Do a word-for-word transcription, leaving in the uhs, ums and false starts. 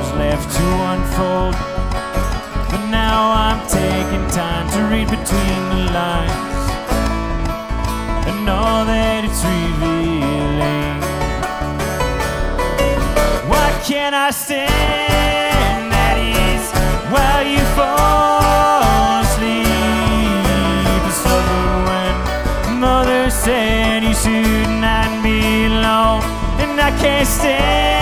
was left to unfold. But now I'm taking time to read between the lines and know that it's revealing. Why can't I stand at ease while you fall asleep? It's so good when mother said you should not be alone, and I can't stand